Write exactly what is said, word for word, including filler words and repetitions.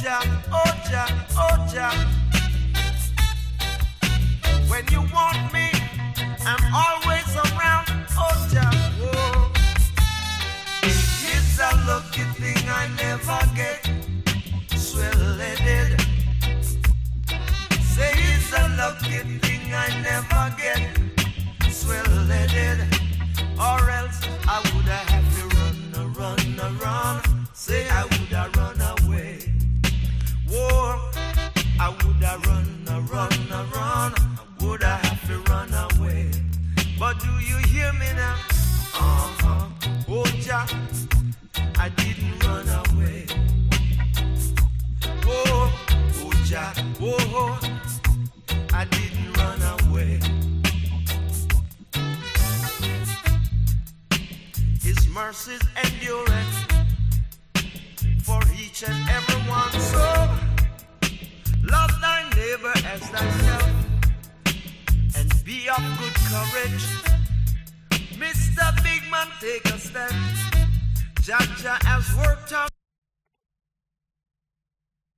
Jah, oh Jah, oh Jah. When you want me, I'm always around, oh Jah, oh. It's a lucky thing I never get swell-headed. Say it's a lucky thing I never get swell-headed, or else I would have to run, run, run. Say I would have run away. Whoa, I would have run, run, run. I would have to run away. But do you hear me now? Uh-huh. Oh Jah, I didn't run away. Oh, oh Jah, oh, I didn't run away. His mercies endureth for each and every one. So love thy neighbor as thyself, and be of good courage. Mister Big Man, take a stand. Jah Jah has worked out